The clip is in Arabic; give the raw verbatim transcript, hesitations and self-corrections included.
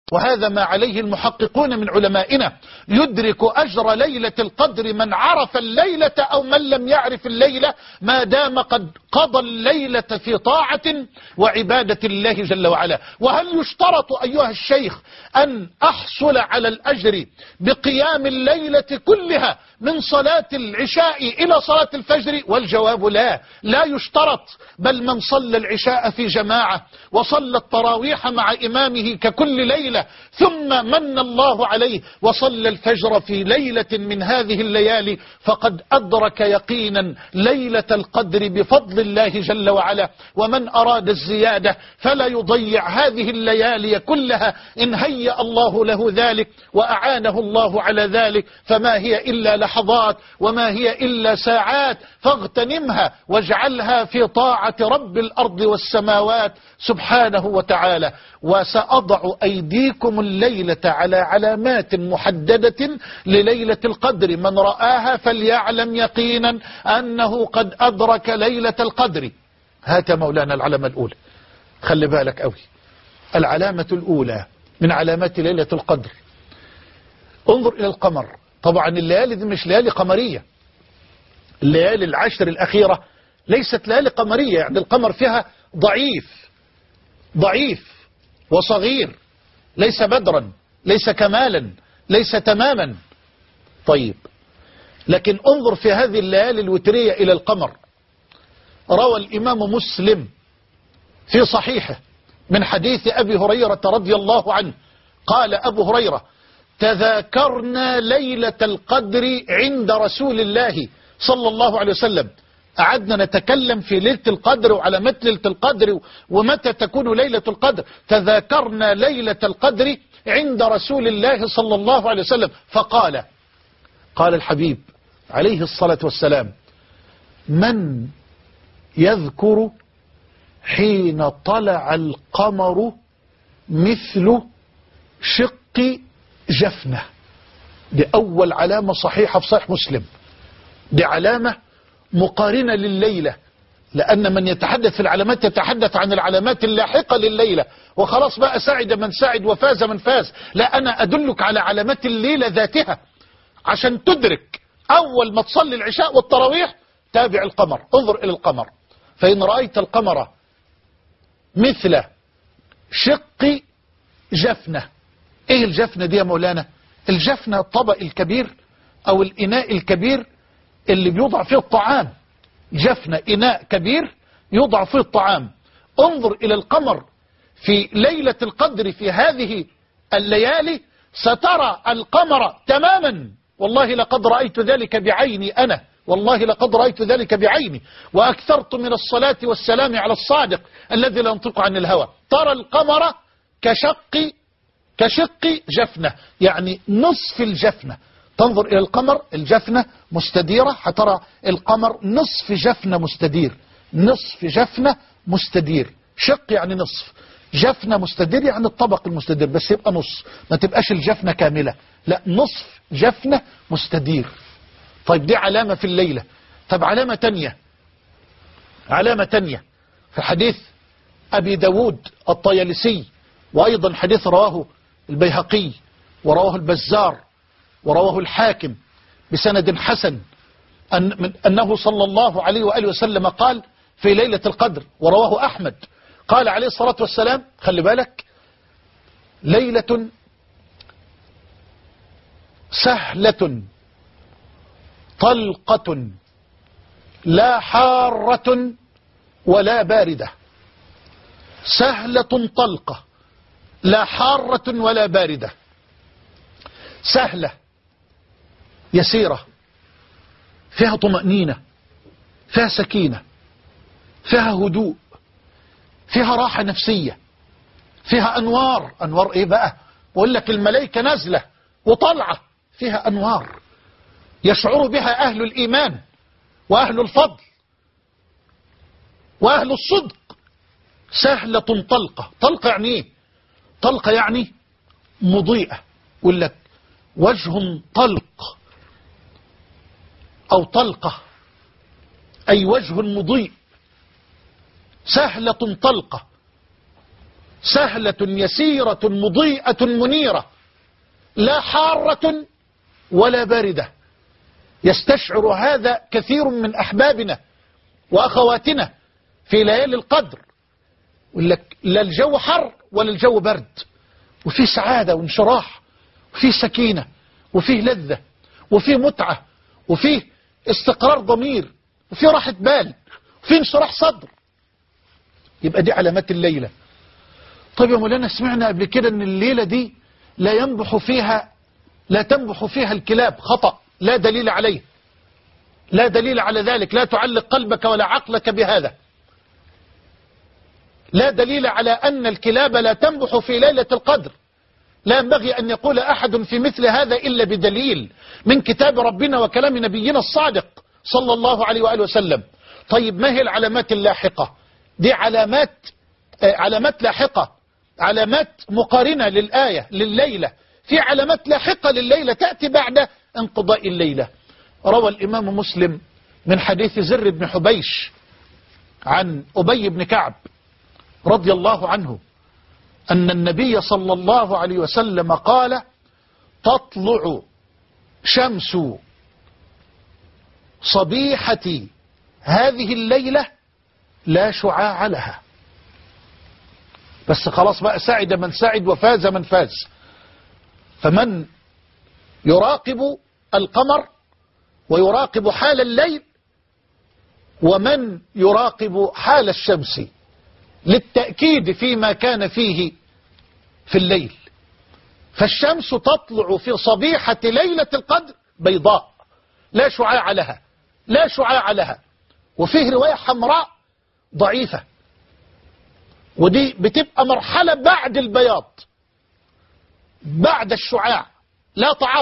وهذا ما عليه المحققون من علمائنا، يدرك أجر ليلة القدر من عرف الليلة أو من لم يعرف الليلة، ما دام قد قضى الليلة في طاعة وعبادة الله جل وعلا. وهل يشترط أيها الشيخ أن أحصل على الأجر بقيام الليلة كلها من صلاة العشاء إلى صلاة الفجر؟ والجواب لا، لا يشترط، بل من صلى العشاء في جماعة وصلى التراويح مع إمامه ككل ليلة ثم من الله عليه وصلى الفجر في ليلة من هذه الليالي فقد أدرك يقينا ليلة القدر بفضل الله جل وعلا. ومن أراد الزيادة فلا يضيع هذه الليالي كلها إن هيأ الله له ذلك وأعانه الله على ذلك، فما هي إلا لحظات وما هي إلا ساعات، فاغتنمها واجعلها في طاعة رب الأرض والسماوات سبحانه وتعالى. وسأضع أيديكم الليلة على علامات محددة لليلة القدر، من رآها فليعلم يقينا أنه قد أدرك ليلة القدر. هات مولانا العلامة الأولى، خلي بالك قوي، العلامة الأولى من علامات ليلة القدر، انظر إلى القمر. طبعا الليالي دي مش ليالي قمرية، الليالي العشر الأخيرة ليست ليالي قمرية، يعني القمر فيها ضعيف ضعيف وصغير، ليس بدرا، ليس كمالا، ليس تماما. طيب، لكن انظر في هذه الليالي الوترية إلى القمر. روى الإمام مسلم في صحيحه من حديث أبي هريرة رضي الله عنه قال أبو هريرة: تذاكرنا ليلة القدر عند رسول الله صلى الله عليه وسلم. قعدنا نتكلم في ليلة القدر وعلامات ليلة القدر ومتى تكون ليلة القدر. تذاكرنا ليلة القدر عند رسول الله صلى الله عليه وسلم فقال، قال الحبيب عليه الصلاة والسلام: من يذكر حين طلع القمر مثل شق جفنة. دي أول علامة صحيحة في صحيح مسلم، دي علامة مقارنة لليلة، لأن من يتحدث في العلامات يتحدث عن العلامات اللاحقة لليلة، وخلاص بقى سعد من سعد وفاز من فاز. لا، أنا أدلك على علامات الليلة ذاتها عشان تدرك. أول ما تصلي العشاء والتراويح تابع القمر، انظر إلى القمر، فإن رأيت القمر مثل شق جفنة. ايه الجفنة دي يا مولانا؟ الجفنة الطبق الكبير او الاناء الكبير اللي بيوضع فيه الطعام. جفنة اناء كبير يوضع فيه الطعام. انظر الى القمر في ليلة القدر في هذه الليالي سترى القمر تماما. والله لقد رأيت ذلك بعيني أنا، والله لقد رأيت ذلك بعيني، وأكثرت من الصلاة والسلام على الصادق الذي لا ينطق عن الهوى. ترى القمر كشق كشق جفنة، يعني نصف الجفنة. تنظر إلى القمر، الجفنة مستديرة، هترى القمر نصف جفنة مستدير، نصف جفنة مستدير. شق يعني نصف، جفنة مستدير يعني الطبق المستدير، بس يبقى نص، ما تبقاش الجفنة كاملة، لا نصف جفنة مستدير. طيب دي علامة في الليلة. طب علامة تانية، علامة تانية في حديث أبي داود الطيالسي، وأيضا حديث رواه البيهقي ورواه البزار ورواه الحاكم بسند حسن، أن أنه صلى الله عليه وآله وسلم قال في ليلة القدر، ورواه أحمد، قال عليه الصلاة والسلام: خلي بالك، ليلة سهلة طلقة لا حارة ولا باردة. سهلة طلقة لا حارة ولا باردة. سهلة يسيرة، فيها طمأنينة، فيها سكينة، فيها هدوء، فيها راحة نفسية، فيها أنوار. أنوار إيه بقى؟ بقول لك الملائكة نازلة وطلعة، فيها أنوار يشعر بها أهل الإيمان وأهل الفضل وأهل الصدق. سهلة طلقة. طلقة يعني إيه؟ طلقة يعني مضيئة. يقول لك وجه طلق أو طلقة، أي وجه مضيء. سهلة طلقة سهلة يسيرة مضيئة منيرة، لا حارة ولا باردة. يستشعر هذا كثير من أحبابنا وأخواتنا في ليالي القدر، يقول لك لا الجو حر ولا الجو برد، وفي سعادة وانشراح، وفي سكينة، وفيه لذة، وفيه متعة، وفيه استقرار ضمير، وفيه راحة بال، وفيه انشراح صدر. يبقى دي علامات الليلة. طيب يا مولانا سمعنا قبل كده ان الليلة دي لا ينبح فيها لا تنبح فيها الكلاب. خطأ، لا دليل عليه، لا دليل على ذلك. لا تعلق قلبك ولا عقلك بهذا. لا دليل على أن الكلاب لا تنبح في ليلة القدر. لا ينبغي أن يقول أحد في مثل هذا إلا بدليل من كتاب ربنا وكلام نبينا الصادق صلى الله عليه وآله وسلم. طيب ما هي العلامات اللاحقة؟ دي علامات آه علامات لاحقة، علامات مقارنة للآية لليلة. في علامات لاحقة لليلة تأتي بعد انقضاء الليلة. روى الإمام مسلم من حديث زر بن حبيش عن أبي بن كعب رضي الله عنه أن النبي صلى الله عليه وسلم قال: تطلع شمس صبيحة هذه الليلة لا شعاع لها. بس خلاص بقى، سعد من سعد وفاز من فاز. فمن يراقب القمر ويراقب حال الليل، ومن يراقب حال الشمس للتأكيد فيما كان فيه في الليل. فالشمس تطلع في صبيحة ليلة القدر بيضاء لا شعاع لها، لا شعاع لها. وفيه رواية حمراء ضعيفة، ودي بتبقى مرحلة بعد البياض، بعد الشعاع، لا تعارض.